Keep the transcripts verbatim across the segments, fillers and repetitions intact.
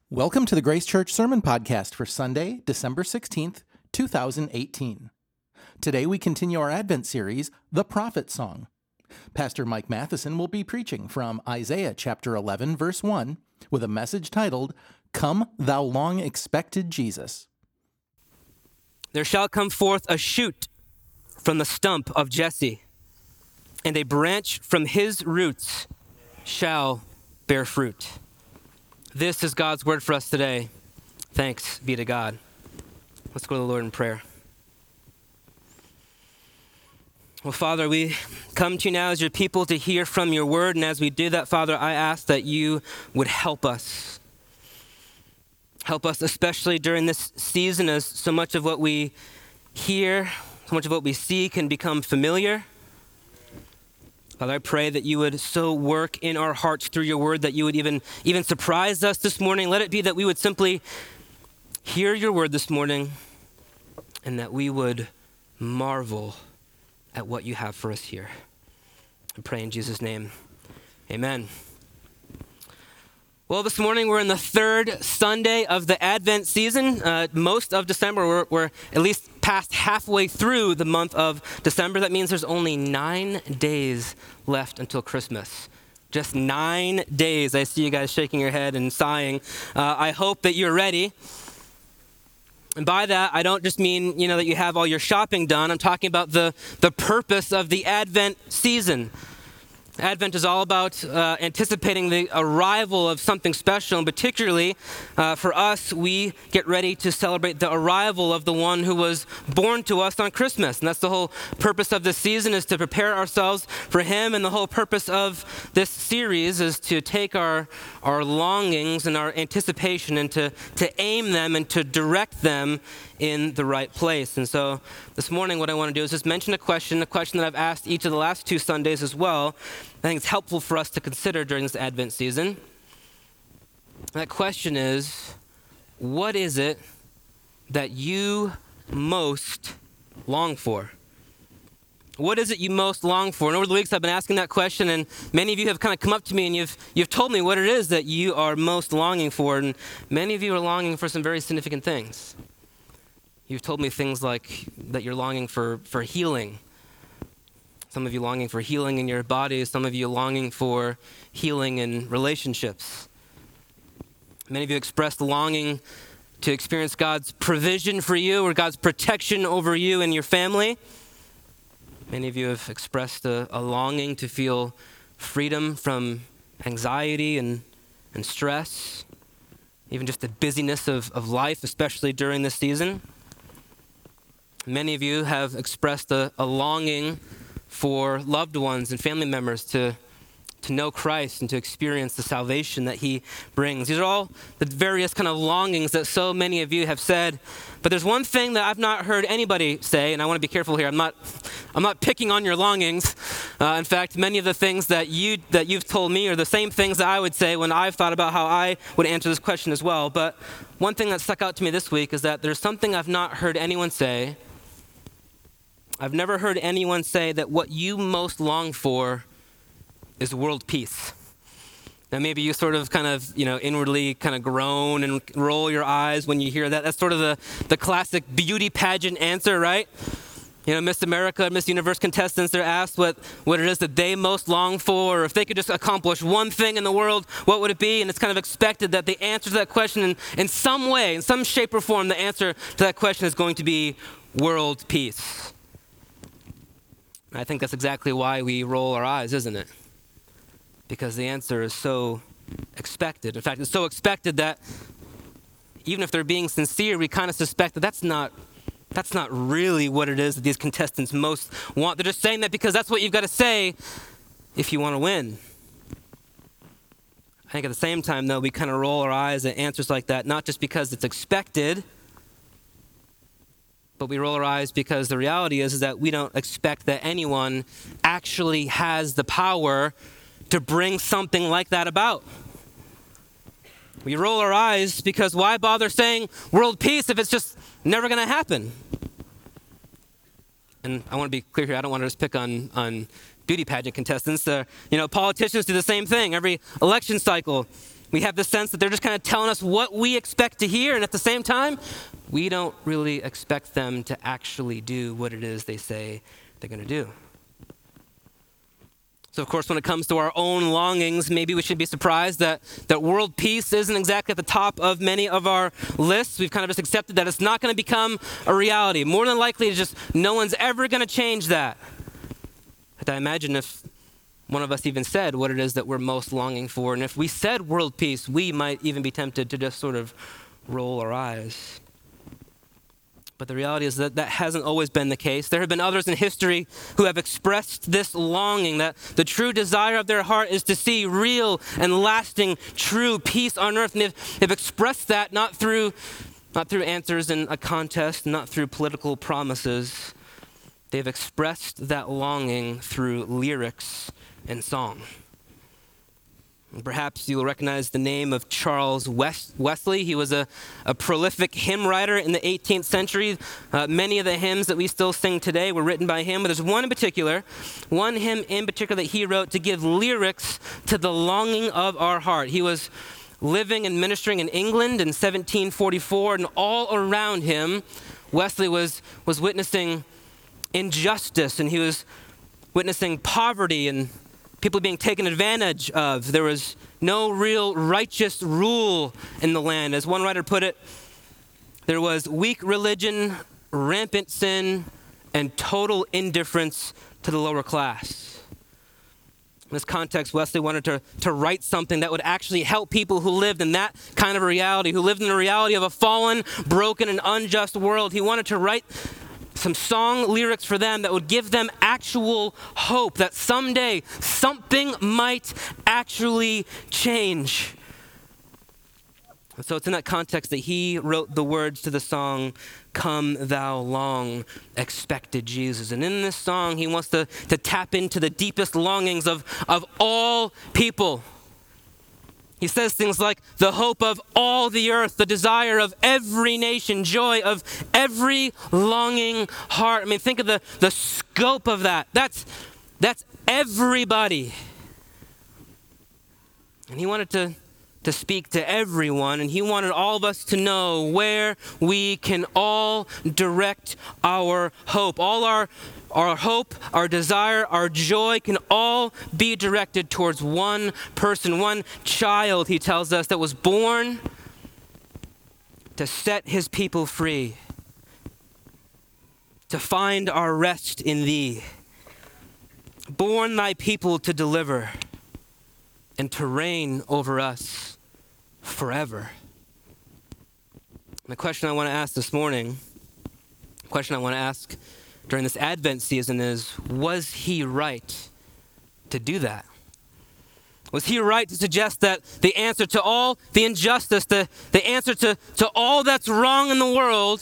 Welcome to the Grace Church Sermon Podcast for Sunday, December sixteenth, two thousand eighteen. Today we continue our Advent series, The Prophet Song. Pastor Mike Matheson will be preaching from Isaiah chapter eleven, verse one, with a message titled, Come, Thou Long Expected Jesus. There shall come forth a shoot from the stump of Jesse, and a branch from his roots shall bear fruit. This is God's word for us today. Thanks be to God. Let's go to the Lord in prayer. Well, Father, we come to you now as your people to hear from your word. And as we do that, Father, I ask that you would help us. Help us, especially during this season, as so much of what we hear, so much of what we see can become familiar. Father, I pray that you would so work in our hearts through your word that you would even, even surprise us this morning. Let it be that we would simply hear your word this morning and that we would marvel at what you have for us here. I pray in Jesus' name, amen. Well, this morning we're in the third Sunday of the Advent season. Uh, most of December, we're, we're at least past halfway through the month of December. That means there's only nine days left until Christmas. Just nine days. I see you guys shaking your head and sighing. Uh, I hope that you're ready. And by that, I don't just mean, you know, that you have all your shopping done. I'm talking about the, the purpose of the Advent season. Advent is all about uh, anticipating the arrival of something special, and particularly uh, for us, we get ready to celebrate the arrival of the one who was born to us on Christmas. And that's the whole purpose of this season, is to prepare ourselves for him. And the whole purpose of this series is to take our, our longings and our anticipation and to, to aim them and to direct them in the right place. And so this morning what I want to do is just mention a question, a question that I've asked each of the last two Sundays as well. I think it's helpful for us to consider during this Advent season. That question is, what is it that you most long for? What is it you most long for? And over the weeks I've been asking that question, and many of you have kind of come up to me and you've you've told me what it is that you are most longing for. And many of you are longing for some very significant things. You've told me things like that you're longing for, for healing. Some of you longing for healing in your bodies. Some of you longing for healing in relationships. Many of you expressed longing to experience God's provision for you or God's protection over you and your family. Many of you have expressed a, a longing to feel freedom from anxiety and, and stress, even just the busyness of, of life, especially during this season. Many of you have expressed a, a longing for loved ones and family members to, to know Christ and to experience the salvation that he brings. These are all the various kind of longings that so many of you have said. But there's one thing that I've not heard anybody say, and I want to be careful here. I'm not, I'm not picking on your longings. Uh, in fact, many of the things that, you, that you've told me are the same things that I would say when I've thought about how I would answer this question as well. But one thing that stuck out to me this week is that there's something I've not heard anyone say. I've never heard anyone say that what you most long for is world peace. Now, maybe you sort of kind of, you know, inwardly kind of groan and roll your eyes when you hear that. That's sort of the, the classic beauty pageant answer, right? You know, Miss America, Miss Universe contestants, they're asked what, what it is that they most long for, or if they could just accomplish one thing in the world, what would it be? And it's kind of expected that the answer to that question in, in some way, in some shape or form, the answer to that question is going to be world peace. I think that's exactly why we roll our eyes, isn't it? Because the answer is so expected. In fact, it's so expected that even if they're being sincere, we kind of suspect that that's not, that's not really what it is that these contestants most want. They're just saying that because that's what you've got to say if you want to win. I think at the same time, though, we kind of roll our eyes at answers like that, not just because it's expected, but we roll our eyes because the reality is, is that we don't expect that anyone actually has the power to bring something like that about. We roll our eyes because why bother saying world peace if it's just never going to happen? And I want to be clear here, I don't want to just pick on, on beauty pageant contestants. Uh, you know, politicians do the same thing. Every election cycle, We have the sense that they're just kind of telling us what we expect to hear, and at the same time, we don't really expect them to actually do what it is they say they're going to do. So, of course, when it comes to our own longings, maybe we should be surprised that, that world peace isn't exactly at the top of many of our lists. We've kind of just accepted that it's not going to become a reality. More than likely, it's just no one's ever going to change that. But I imagine if one of us even said what it is that we're most longing for, and if we said world peace, we might even be tempted to just sort of roll our eyes. But the reality is that that hasn't always been the case. There have been others in history who have expressed this longing, that the true desire of their heart is to see real and lasting, true peace on earth. And they've, they've expressed that not through, not through answers in a contest, not through political promises. They've expressed that longing through lyrics and song. And perhaps you'll recognize the name of Charles West- Wesley. He was a, a prolific hymn writer in the eighteenth century. Uh, many of the hymns that we still sing today were written by him, but there's one in particular, one hymn in particular that he wrote to give lyrics to the longing of our heart. He was living and ministering in England in seventeen forty-four, and all around him, Wesley was, was witnessing injustice, and he was witnessing poverty and people being taken advantage of. There was no real righteous rule in the land. As one writer put it, there was weak religion, rampant sin, and total indifference to the lower class. In this context, Wesley wanted to, to write something that would actually help people who lived in that kind of reality, who lived in the reality of a fallen, broken, and unjust world. He wanted to write some song lyrics for them that would give them actual hope that someday something might actually change. And so it's in that context that he wrote the words to the song, "Come Thou Long Expected Jesus." And in this song, he wants to, to tap into the deepest longings of, of all people. He says things like the hope of all the earth, the desire of every nation, joy of every longing heart. I mean, think of the, the scope of that. That's, that's everybody. And he wanted to, to speak to everyone, and he wanted all of us to know where we can all direct our hope. All our Our hope, our desire, our joy can all be directed towards one person, one child, he tells us, that was born to set his people free, to find our rest in thee. Born thy people to deliver and to reign over us forever. And the question I want to ask this morning, the question I want to ask during this Advent season is, was he right to do that? Was he right to suggest that the answer to all the injustice, the, the answer to, to all that's wrong in the world,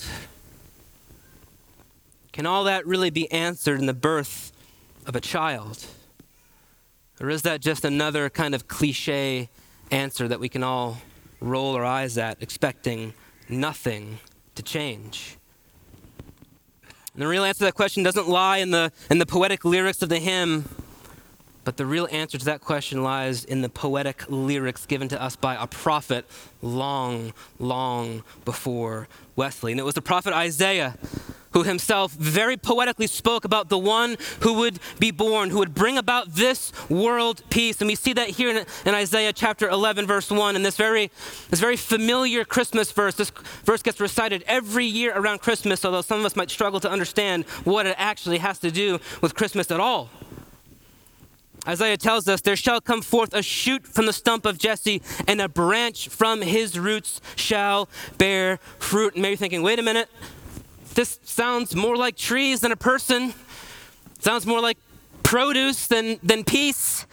can all that really be answered in the birth of a child? Or is that just another kind of cliche answer that we can all roll our eyes at, expecting nothing to change? And the real answer to that question doesn't lie in the, in the poetic lyrics of the hymn, but the real answer to that question lies in the poetic lyrics given to us by a prophet long, long before Wesley. And it was the prophet Isaiah who himself very poetically spoke about the one who would be born, who would bring about this world peace. And we see that here in, in Isaiah chapter eleven, verse one, in this very, this very familiar Christmas verse. This verse gets recited every year around Christmas, although some of us might struggle to understand what it actually has to do with Christmas at all. Isaiah tells us, "There shall come forth a shoot from the stump of Jesse, and a branch from his roots shall bear fruit." And maybe you're thinking, wait a minute, this sounds more like trees than a person. Sounds more like produce than, than peace.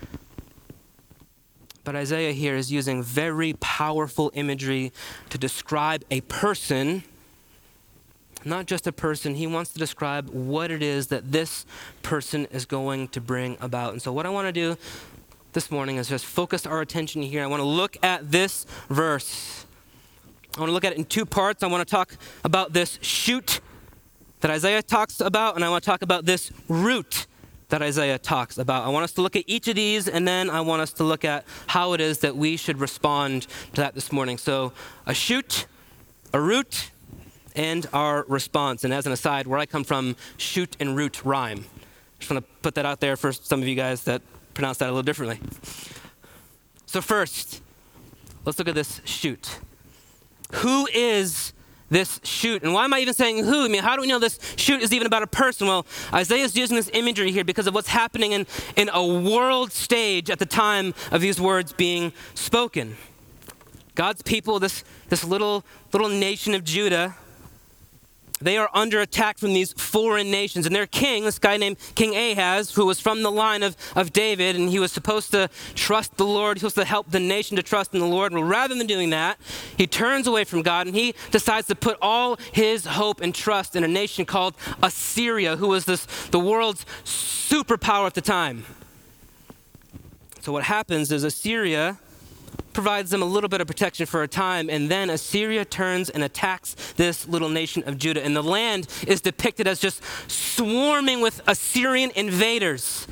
But Isaiah here is using very powerful imagery to describe a person. Not just a person, he wants to describe what it is that this person is going to bring about. And so what I want to do this morning is just focus our attention here. I want to look at this verse. I want to look at it in two parts. I want to talk about this shoot that Isaiah talks about, and I want to talk about this root that Isaiah talks about. I want us to look at each of these, and then I want us to look at how it is that we should respond to that this morning. So a shoot, a root, and our response. And as an aside, where I come from, shoot and root rhyme. Just want to put that out there for some of you guys that pronounce that a little differently. So first, let's look at this shoot. Who is this shoot? And why am I even saying who? I mean, how do we know this shoot is even about a person? Well, Isaiah is using this imagery here because of what's happening in, in a world stage at the time of these words being spoken. God's people, this, this little, little nation of Judah, they are under attack from these foreign nations. And their king, this guy named King Ahaz, who was from the line of, of David, and he was supposed to trust the Lord, he was supposed to help the nation to trust in the Lord. Well, rather than doing that, he turns away from God, and he decides to put all his hope and trust in a nation called Assyria, who was this the world's superpower at the time. So what happens is Assyria provides them a little bit of protection for a time, and then Assyria turns and attacks this little nation of Judah. And the land is depicted as just swarming with Assyrian invaders.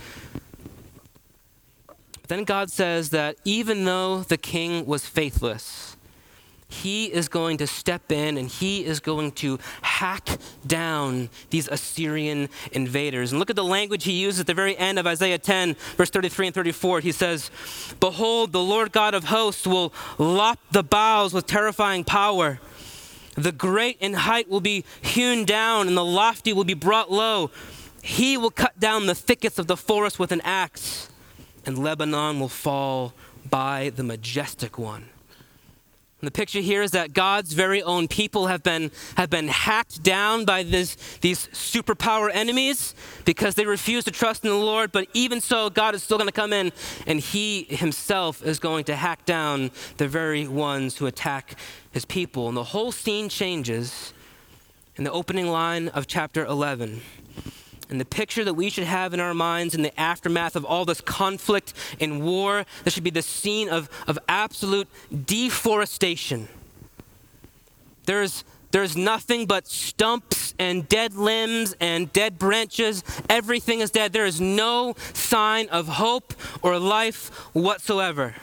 Then God says that even though the king was faithless, he is going to step in and he is going to hack down these Assyrian invaders. And look at the language he uses at the very end of Isaiah ten, verse thirty-three and thirty-four. He says, "Behold, the Lord God of hosts will lop the boughs with terrifying power. The great in height will be hewn down and the lofty will be brought low. He will cut down the thickets of the forest with an axe, and Lebanon will fall by the majestic one." And the picture here is that God's very own people have been, have been hacked down by this, these superpower enemies because they refuse to trust in the Lord. But even so, God is still going to come in, and he himself is going to hack down the very ones who attack his people. And the whole scene changes in the opening line of chapter eleven. And the picture that we should have in our minds in the aftermath of all this conflict and war, there should be the scene of, of absolute deforestation. There's, there's nothing but stumps and dead limbs and dead branches. Everything is dead. There is no sign of hope or life whatsoever.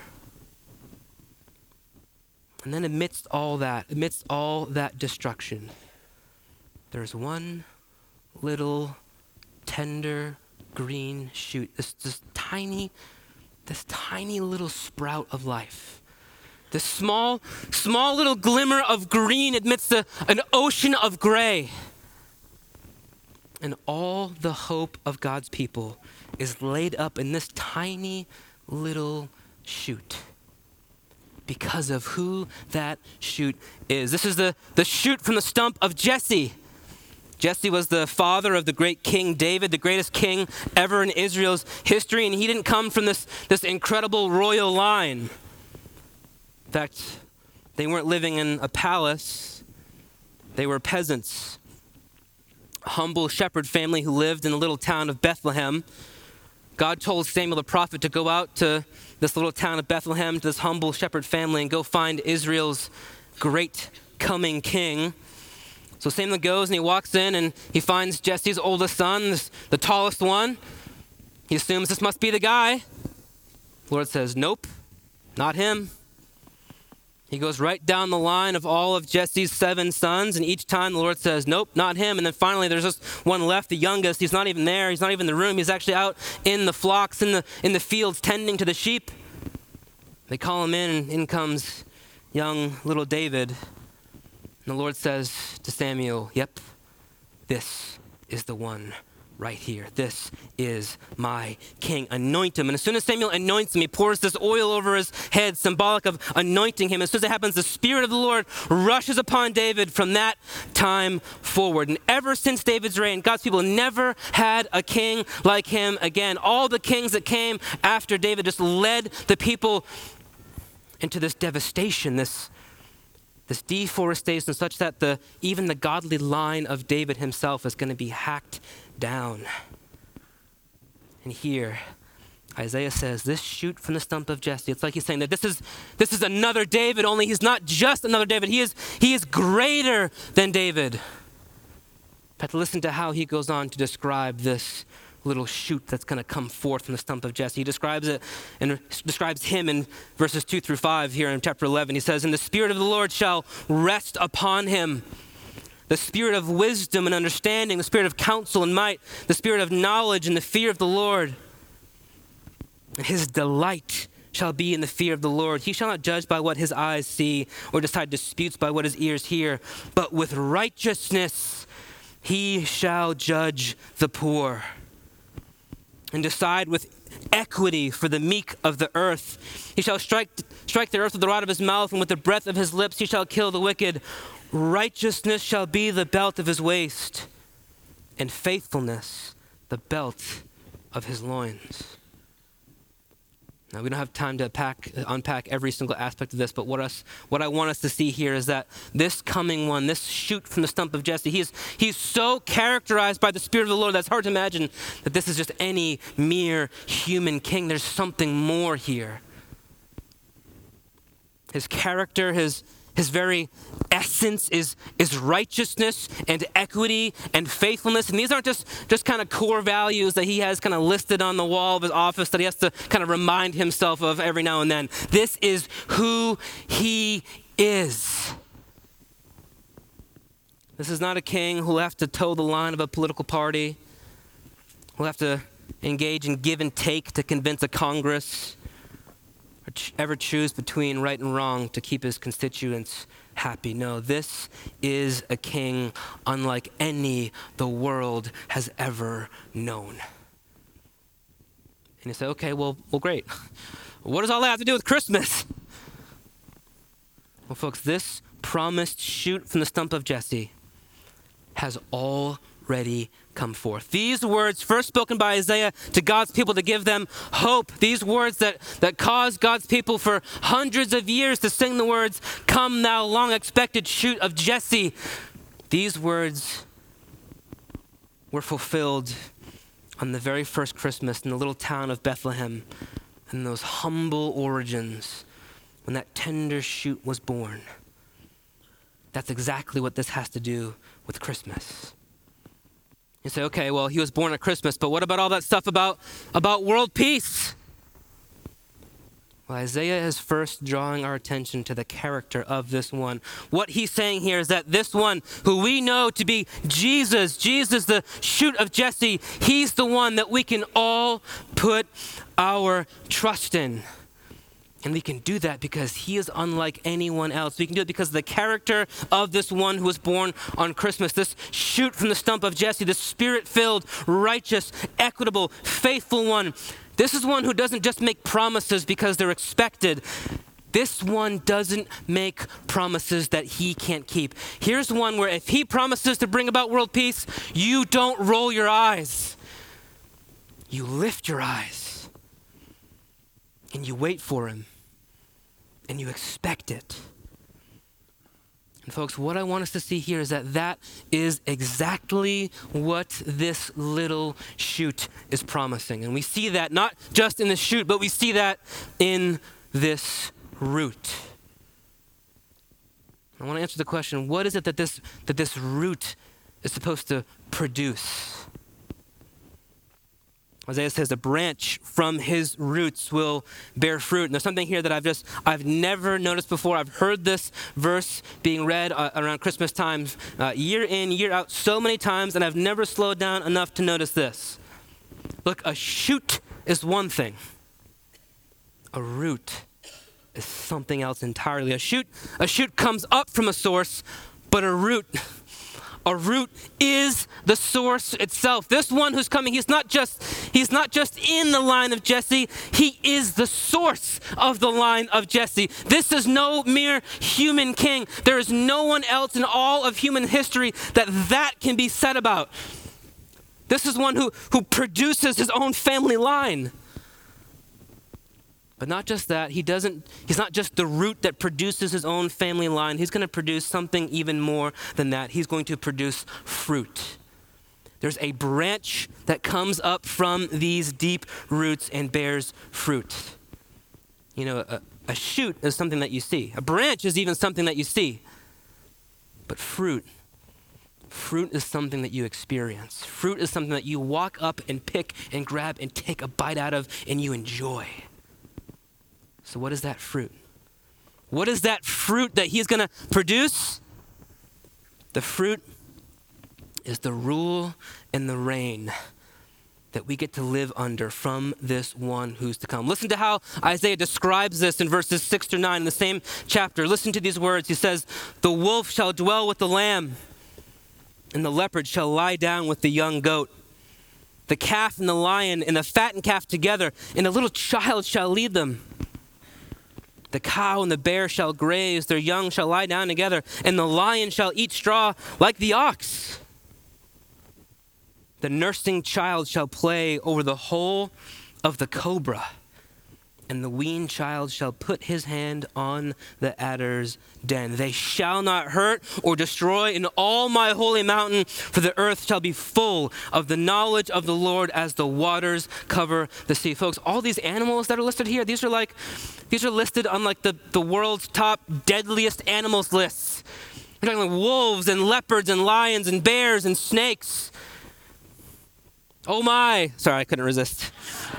And then amidst all that, amidst all that destruction, there's one little tender green shoot, this, this tiny, this tiny little sprout of life. This small, small little glimmer of green amidst a, an ocean of gray. And all the hope of God's people is laid up in this tiny little shoot because of who that shoot is. This is the, the shoot from the stump of Jesse. Jesse was the father of the great King David, the greatest king ever in Israel's history, and he didn't come from this, this incredible royal line. In fact, they weren't living in a palace. They were peasants, a humble shepherd family who lived in the little town of Bethlehem. God told Samuel the prophet to go out to this little town of Bethlehem, to this humble shepherd family, and go find Israel's great coming king. So Samuel goes and he walks in and he finds Jesse's oldest son, the tallest one. He assumes this must be the guy. The Lord says, nope, not him. He goes right down the line of all of Jesse's seven sons, and each time the Lord says, nope, not him. And then finally there's just one left, the youngest. He's not even there. He's not even in the room. He's actually out in the flocks, in the, in the fields, tending to the sheep. They call him in, and in comes young little David. And the Lord says to Samuel, yep, this is the one right here. This is my king. Anoint him. And as soon as Samuel anoints him, he pours this oil over his head, symbolic of anointing him. As soon as it happens, the Spirit of the Lord rushes upon David from that time forward. And ever since David's reign, God's people never had a king like him again. All the kings that came after David just led the people into this devastation, this This deforestation, such that the even the godly line of David himself is going to be hacked down. And here, Isaiah says, this shoot from the stump of Jesse. It's like he's saying that this is this is another David, only he's not just another David. He is he is greater than David. But listen to how he goes on to describe this little shoot that's going to come forth from the stump of Jesse. He describes it and describes him in verses two through five here in chapter eleven. He says, "And the Spirit of the Lord shall rest upon him, the Spirit of wisdom and understanding, the Spirit of counsel and might, the Spirit of knowledge and the fear of the Lord. And his delight shall be in the fear of the Lord. He shall not judge by what his eyes see or decide disputes by what his ears hear, but with righteousness he shall judge the poor and decide with equity for the meek of the earth. He shall strike, strike the earth with the rod of his mouth, and with the breath of his lips he shall kill the wicked. Righteousness shall be the belt of his waist, and faithfulness the belt of his loins." Now, we don't have time to pack, unpack every single aspect of this, but what, us, what I want us to see here is that this coming one, this shoot from the stump of Jesse, he's, he's so characterized by the Spirit of the Lord that it's hard to imagine that this is just any mere human king. There's something more here. His character, his His very essence is, is righteousness and equity and faithfulness. And these aren't just, just kind of core values that he has kind of listed on the wall of his office that he has to kind of remind himself of every now and then. This is who he is. This is not a king who will have to toe the line of a political party, who will have to engage in give and take to convince a Congress, or ch- ever choose between right and wrong to keep his constituents happy. No, this is a king unlike any the world has ever known. And you say, okay, well, well, great. What does all that have to do with Christmas? Well, folks, this promised shoot from the stump of Jesse has already come forth. These words, first spoken by Isaiah to God's people to give them hope, these words that, that caused God's people for hundreds of years to sing the words, "Come thou long expected shoot of Jesse," these words were fulfilled on the very first Christmas in the little town of Bethlehem, in those humble origins, when that tender shoot was born. That's exactly what this has to do with Christmas. You say, okay, well, he was born at Christmas, but what about all that stuff about, about world peace? Well, Isaiah is first drawing our attention to the character of this one. What he's saying here is that this one, who we know to be Jesus, Jesus, the shoot of Jesse, he's the one that we can all put our trust in. And we can do that because he is unlike anyone else. We can do it because of the character of this one who was born on Christmas. This shoot from the stump of Jesse, this spirit-filled, righteous, equitable, faithful one. This is one who doesn't just make promises because they're expected. This one doesn't make promises that he can't keep. Here's one where if he promises to bring about world peace, you don't roll your eyes. You lift your eyes. And you wait for him. And you expect it. And folks, what I want us to see here is that that is exactly what this little shoot is promising. And we see that not just in the shoot, but we see that in this root. I want to answer the question, what is it that this, that this root is supposed to produce? Isaiah says a branch from his roots will bear fruit. And there's something here that I've just, I've never noticed before. I've heard this verse being read uh, around Christmas time, uh, year in, year out, so many times, and I've never slowed down enough to notice this. Look, a shoot is one thing. A root is something else entirely. A shoot, a shoot comes up from a source, but a root A root is the source itself. This one who's coming, he's not just he's not just in the line of Jesse, he is the source of the line of Jesse. This is no mere human king. There is no one else in all of human history that that can be said about. This is one who, who produces his own family line. But not just that, he doesn't, he's not just the root that produces his own family line. He's going to produce something even more than that. He's going to produce fruit. There's a branch that comes up from these deep roots and bears fruit. You know, a, a shoot is something that you see. A branch is even something that you see. But fruit, Fruit is something that you experience. Fruit is something that you walk up and pick and grab and take a bite out of and you enjoy. So what is that fruit? What is that fruit that he's going to produce? The fruit is the rule and the reign that we get to live under from this one who's to come. Listen to how Isaiah describes this in verses six through nine in the same chapter. Listen to these words. He says, "The wolf shall dwell with the lamb, and the leopard shall lie down with the young goat. The calf and the lion and the fattened calf together, and a little child shall lead them. The cow and the bear shall graze, their young shall lie down together, and the lion shall eat straw like the ox. The nursing child shall play over the hole of the cobra, and the weaned child shall put his hand on the adder's den. They shall not hurt or destroy in all my holy mountain, for the earth shall be full of the knowledge of the Lord as the waters cover the sea." Folks, all these animals that are listed here, these are like, these are listed on like the, the world's top deadliest animals lists. We're talking like wolves and leopards and lions and bears and snakes. Oh my, sorry, I couldn't resist.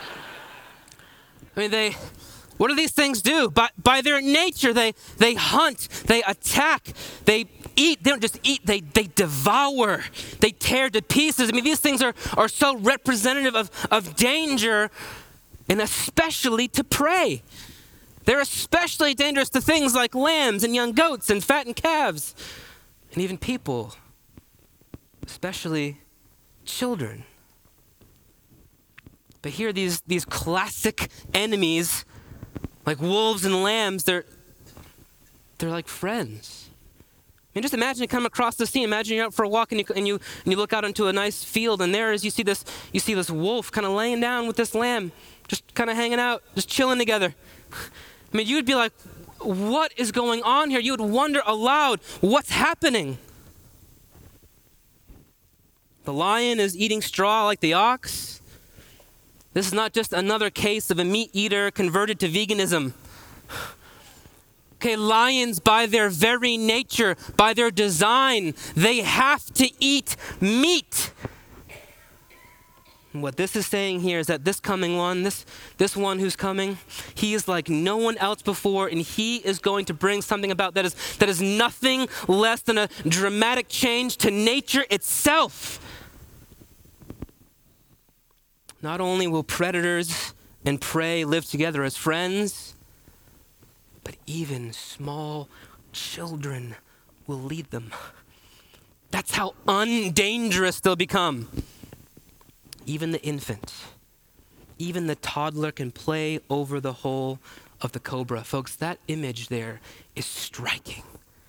I mean, they, what do these things do? By, by their nature, they, they hunt, they attack, they eat. They don't just eat, they, they devour, they tear to pieces. I mean, these things are, are so representative of, of danger, and especially to prey. They're especially dangerous to things like lambs and young goats and fattened calves, and even people, especially children. But here, these, these classic enemies, like wolves and lambs, they're, they're like friends. I mean, just imagine you come across the scene. Imagine you're out for a walk and you, and you, and you look out into a nice field, and there is, you see this, you see this wolf kind of laying down with this lamb, just kind of hanging out, just chilling together. I mean, you'd be like, what is going on here? You would wonder aloud, what's happening? The lion is eating straw like the ox. This is not just another case of a meat eater converted to veganism. Okay, lions by their very nature, by their design, they have to eat meat. And what this is saying here is that this coming one, this, this one who's coming, he is like no one else before, and he is going to bring something about that is, that is nothing less than a dramatic change to nature itself. Not only will predators and prey live together as friends, but even small children will lead them. That's how undangerous they'll become. Even the infant, even the toddler can play over the hole of the cobra. Folks, that image there is striking.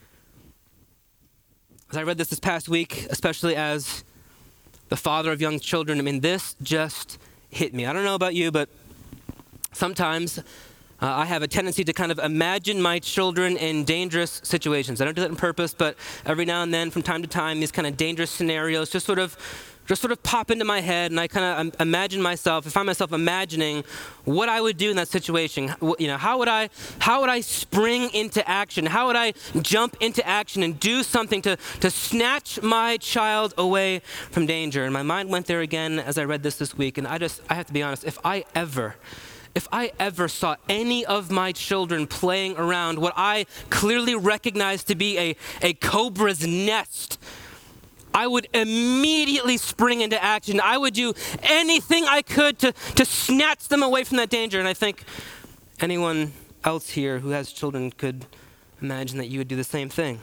As I read this this past week, especially as the father of young children, I mean, this just hit me. I don't know about you, but sometimes uh, I have a tendency to kind of imagine my children in dangerous situations. I don't do that on purpose, but every now and then, from time to time, these kind of dangerous scenarios just sort of just sort of pop into my head, and I kind of um, imagine myself, I find myself imagining what I would do in that situation. You know, how would I, how would I spring into action? How would I jump into action and do something to, to snatch my child away from danger? And my mind went there again as I read this this week, and I just, I have to be honest, if I ever, if I ever saw any of my children playing around what I clearly recognized to be a, a cobra's nest, I would immediately spring into action. I would do anything I could to, to snatch them away from that danger. And I think anyone else here who has children could imagine that you would do the same thing.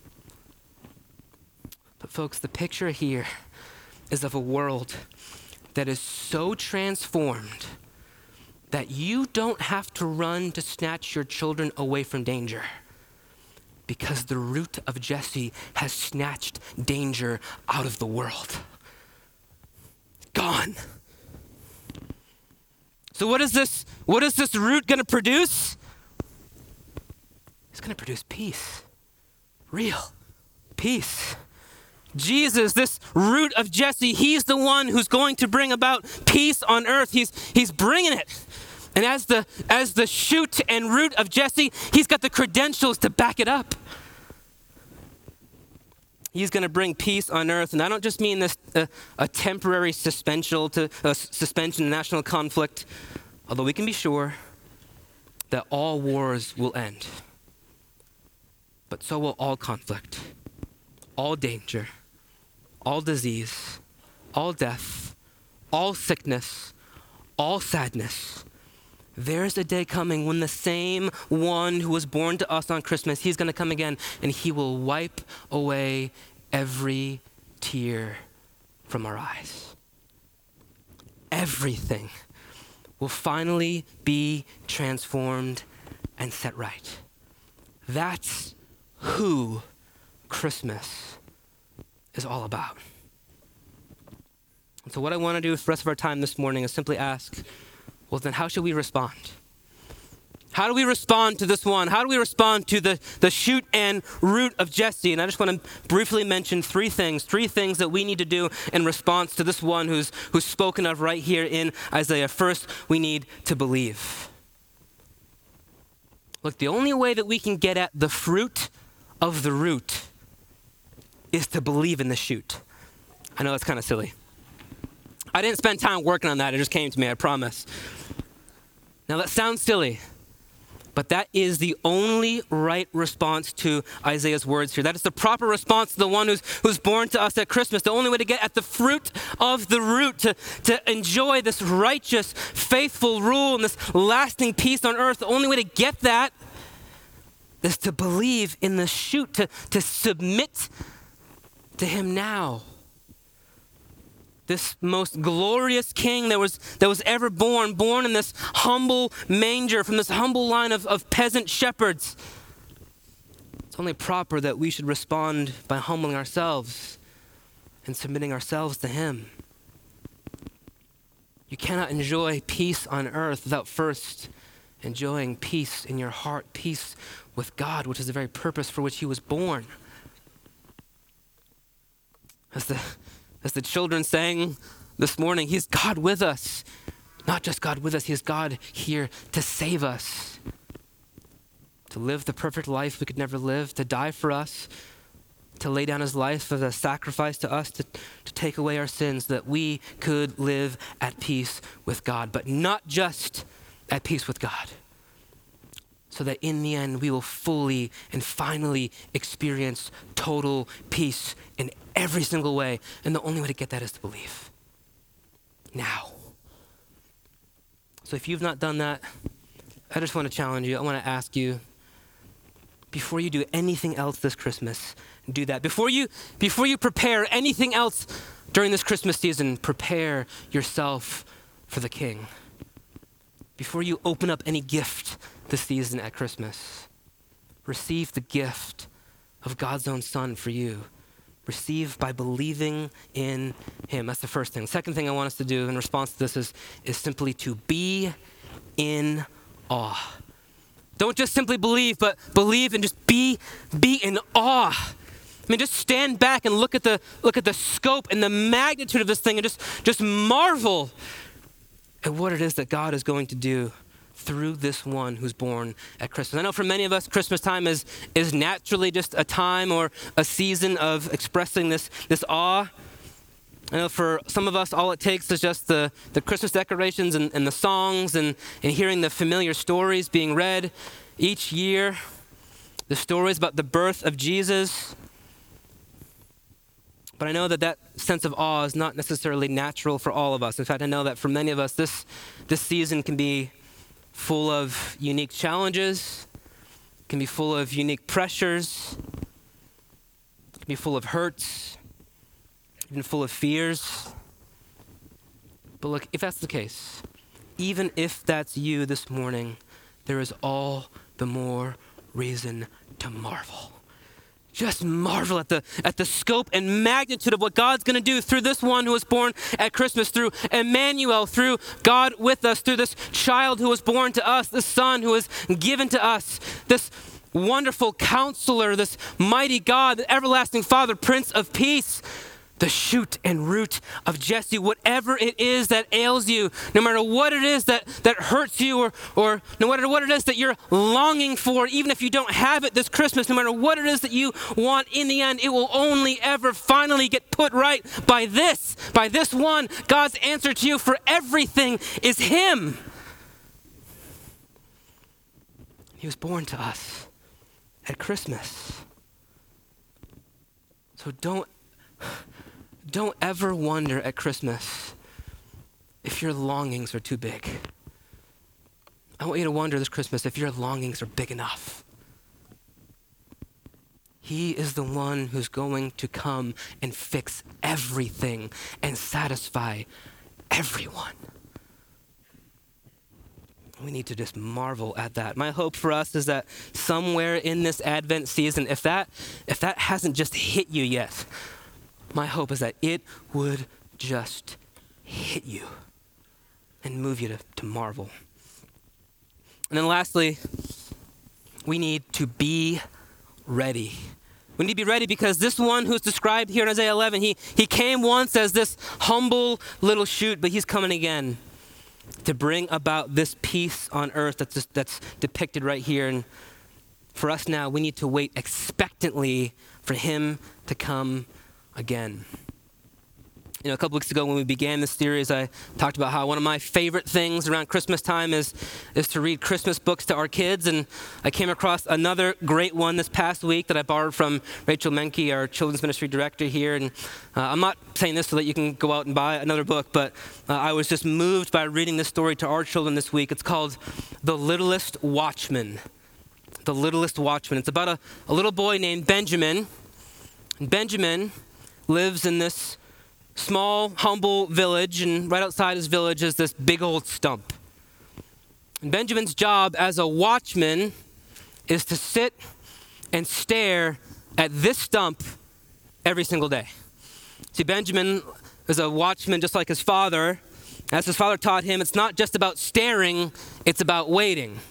But folks, the picture here is of a world that is so transformed that you don't have to run to snatch your children away from danger, because the root of Jesse has snatched danger out of the world. Gone. So what is this, what is this root going to produce? It's going to produce peace. Real peace. Jesus, this root of Jesse, he's the one who's going to bring about peace on earth. He's, he's bringing it. And as the, as the shoot and root of Jesse, he's got the credentials to back it up. He's going to bring peace on earth. And I don't just mean this uh, a temporary suspension to uh, suspension of national conflict, although we can be sure that all wars will end. But so will all conflict, all danger, all disease, all death, all sickness, all sadness. There's a day coming when the same one who was born to us on Christmas, he's going to come again, and he will wipe away every tear from our eyes. Everything will finally be transformed and set right. That's who Christmas is all about. And so what I want to do for the rest of our time this morning is simply ask, well, then how should we respond? How do we respond to this one? How do we respond to the, the shoot and root of Jesse? And I just want to briefly mention three things, three things that we need to do in response to this one who's, who's spoken of right here in Isaiah. First, we need to believe. Look, the only way that we can get at the fruit of the root is to believe in the shoot. I know that's kind of silly. I didn't spend time working on that. It just came to me, I promise. Now that sounds silly, but that is the only right response to Isaiah's words here. That is the proper response to the one who's, who's born to us at Christmas. The only way to get at the fruit of the root, to, to enjoy this righteous, faithful rule and this lasting peace on earth, the only way to get that is to believe in the shoot, to, to submit to him now. This most glorious king that was that was ever born, born in this humble manger from this humble line of, of peasant shepherds. It's only proper that we should respond by humbling ourselves and submitting ourselves to him. You cannot enjoy peace on earth without first enjoying peace in your heart, peace with God, which is the very purpose for which he was born. As the As the children sang this morning, he's God with us. Not just God with us, he is God here to save us. To live the perfect life we could never live, to die for us, to lay down his life as a sacrifice to us, to, to take away our sins, that we could live at peace with God. But not just at peace with God, so that in the end we will fully and finally experience total peace in every single way. And the only way to get that is to believe. Now. So if you've not done that, I just want to challenge you. I want to ask you, before you do anything else this Christmas, do that. Before you, before you prepare anything else during this Christmas season, prepare yourself for the King. Before you open up any gift this season at Christmas, receive the gift of God's own Son for you. Receive by believing in him. That's the first thing. The second thing I want us to do in response to this is, is simply to be in awe. Don't just simply believe, but believe and just be, be in awe. I mean, just stand back and look at the look at the scope and the magnitude of this thing and just, just marvel at what it is that God is going to do through this one who's born at Christmas. I know for many of us, Christmas time is, is naturally just a time or a season of expressing this, this awe. I know for some of us, all it takes is just the, the Christmas decorations and, and the songs and, and hearing the familiar stories being read each year. The stories about the birth of Jesus. But I know that that sense of awe is not necessarily natural for all of us. In fact, I know that for many of us, this, this season can be full of unique challenges, can be full of unique pressures, can be full of hurts, even full of fears. But look, if that's the case, even if that's you this morning, there is all the more reason to marvel. Just marvel at the at the scope and magnitude of what God's going to do through this one who was born at Christmas, through Emmanuel, through God with us, through this child who was born to us, this son who was given to us, this wonderful counselor, this mighty God, the everlasting Father, Prince of Peace. the shoot and root of Jesse. Whatever it is that ails you, no matter what it is that, that hurts you, or, or no matter what it is that you're longing for, even if you don't have it this Christmas, no matter what it is that you want, in the end, it will only ever finally get put right by this, by this one. God's answer to you for everything is him. He was born to us at Christmas. So don't Don't ever wonder at Christmas if your longings are too big. I want you to wonder this Christmas if your longings are big enough. He is the one who's going to come and fix everything and satisfy everyone. We need to just marvel at that. My hope for us is that somewhere in this Advent season, if that, if that hasn't just hit you yet, my hope is that it would just hit you and move you to, to marvel. And then lastly, we need to be ready. We need to be ready because this one who's described here in Isaiah eleven, he, he came once as this humble little shoot, but he's coming again to bring about this peace on earth that's, just, that's depicted right here. And for us now, we need to wait expectantly for him to come again. You know, a couple weeks ago when we began this series, I talked about how one of my favorite things around Christmas time is, is to read Christmas books to our kids. And I came across another great one this past week that I borrowed from Rachel Menke, our children's ministry director here. And uh, I'm not saying this so that you can go out and buy another book, but uh, I was just moved by reading this story to our children this week. It's called The Littlest Watchman. The Littlest Watchman. It's about a, a little boy named Benjamin. And Benjamin lives in this small, humble village, and right outside his village is this big old stump. And Benjamin's job as a watchman is to sit and stare at this stump every single day. See, Benjamin is a watchman just like his father. As his father taught him, it's not just about staring, it's about waiting.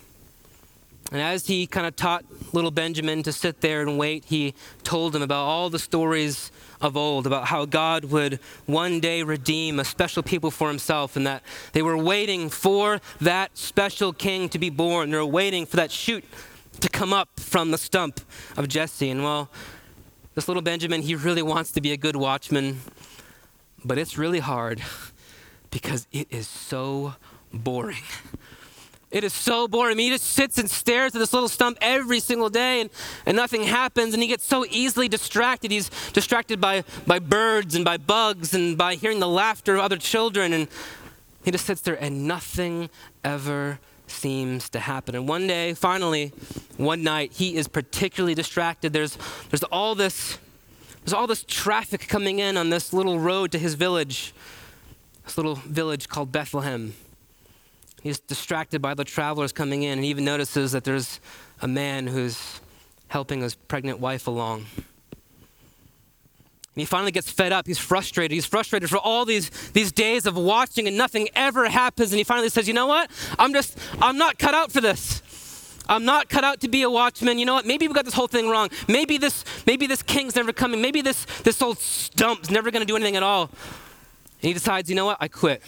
And as he kind of taught little Benjamin to sit there and wait, he told him about all the stories of old, about how God would one day redeem a special people for himself, and that they were waiting for that special king to be born. They were waiting for that shoot to come up from the stump of Jesse. And well, this little Benjamin, he really wants to be a good watchman, but it's really hard because it is so boring. It is so boring. I mean, he just sits and stares at this little stump every single day, and, and nothing happens, and he gets so easily distracted. He's distracted by, by birds and by bugs and by hearing the laughter of other children, and he just sits there, and nothing ever seems to happen. And one day, finally, one night, he is particularly distracted. There's, there's all this, there's all this traffic coming in on this little road to his village, this little village called Bethlehem. He's distracted by the travelers coming in, and he even notices that there's a man who's helping his pregnant wife along. And he finally gets fed up. He's frustrated. He's frustrated for all these, these days of watching, and nothing ever happens. And he finally says, you know what? I'm just, I'm not cut out for this. I'm not cut out to be a watchman. You know what? Maybe we got this whole thing wrong. Maybe this, maybe this king's never coming. Maybe this, this old stump's never going to do anything at all. And he decides, you know what? I quit.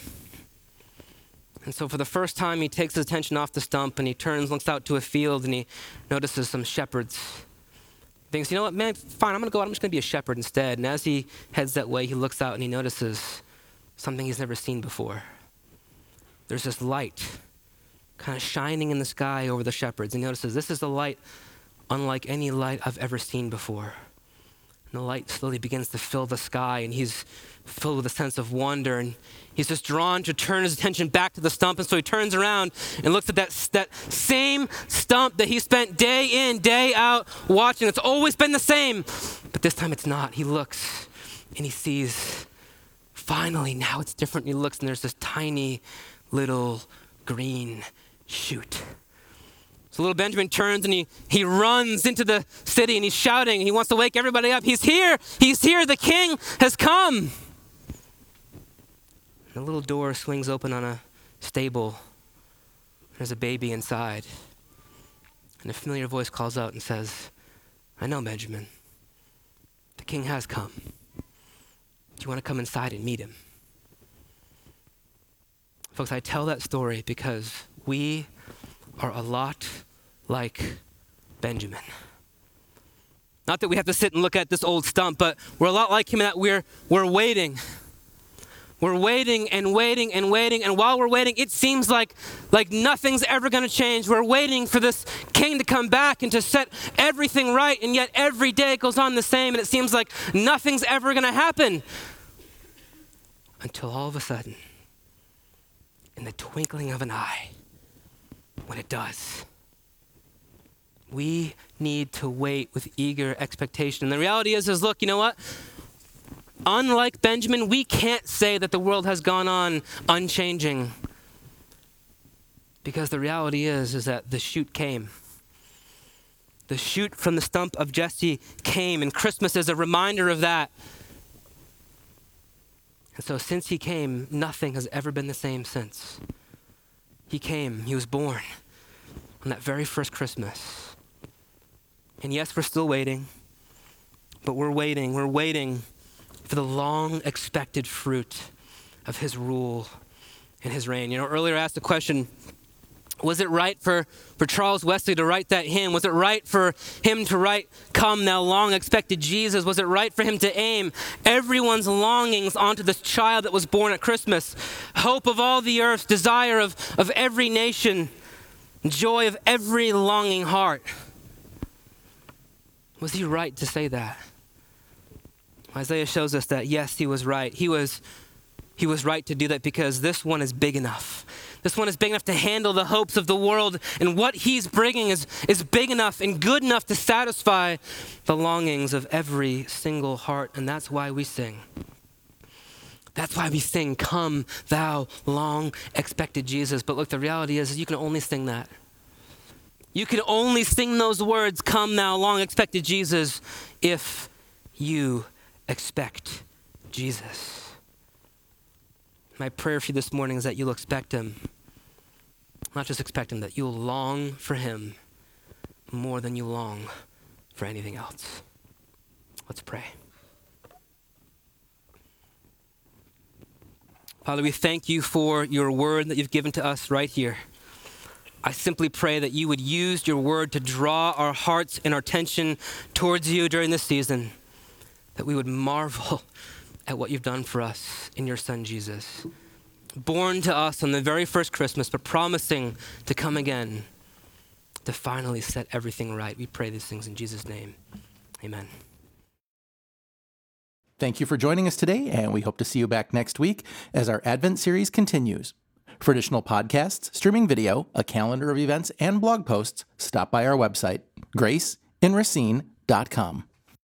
And so for the first time, he takes his attention off the stump, and he turns, looks out to a field, and he notices some shepherds. He thinks, you know what, man, fine, I'm going to go out. I'm just going to be a shepherd instead. And as he heads that way, he looks out and he notices something he's never seen before. There's this light kind of shining in the sky over the shepherds. He notices this is a light unlike any light I've ever seen before. And the light slowly begins to fill the sky, and he's filled with a sense of wonder, and he's just drawn to turn his attention back to the stump. And so he turns around and looks at that, that same stump that he spent day in, day out watching. It's always been the same, but this time it's not. He looks and he sees, finally, now it's different. He looks, and there's this tiny little green shoot. So little Benjamin turns and he, he runs into the city, and he's shouting. He wants to wake everybody up. He's here. He's here. The king has come. And a little door swings open on a stable. There's a baby inside. And a familiar voice calls out and says, I know, Benjamin. The king has come. Do you want to come inside and meet him? Folks, I tell that story because we are a lot like Benjamin. Not that we have to sit and look at this old stump, but we're a lot like him in that we're, we're waiting. We're waiting and waiting and waiting, and while we're waiting, it seems like, like nothing's ever going to change. We're waiting for this king to come back and to set everything right, and yet every day goes on the same, and it seems like nothing's ever going to happen. Until all of a sudden, in the twinkling of an eye, when it does, we need to wait with eager expectation. And the reality is, is look, you know what? Unlike Benjamin, we can't say that the world has gone on unchanging. Because the reality is, is that the shoot came. The shoot from the stump of Jesse came, and Christmas is a reminder of that. And so since he came, nothing has ever been the same since. He came, he was born on that very first Christmas. And yes, we're still waiting, but we're waiting, we're waiting for the long expected fruit of his rule and his reign. You know, earlier I asked the question, was it right for, for Charles Wesley to write that hymn? Was it right for him to write, "Come thou long expected Jesus"? Was it right for him to aim everyone's longings onto this child that was born at Christmas? Hope of all the earth, desire of, of every nation, joy of every longing heart. Was he right to say that? Isaiah shows us that, yes, he was right. He was, he was right to do that because this one is big enough. This one is big enough to handle the hopes of the world, and what he's bringing is, is big enough and good enough to satisfy the longings of every single heart, and that's why we sing. That's why we sing, "Come thou long expected Jesus." But look, the reality is, is you can only sing that. You can only sing those words, "Come thou long expected Jesus," if you expect Jesus. My prayer for you this morning is that you'll expect him. Not just expect him, that you'll long for him more than you long for anything else. Let's pray. Father, we thank you for your word that you've given to us right here. I simply pray that you would use your word to draw our hearts and our attention towards you during this season, that we would marvel at what you've done for us in your son, Jesus. Born to us on the very first Christmas, but promising to come again to finally set everything right. We pray these things in Jesus' name. Amen. Thank you for joining us today, and we hope to see you back next week as our Advent series continues. For additional podcasts, streaming video, a calendar of events, and blog posts, stop by our website, grace in racine dot com.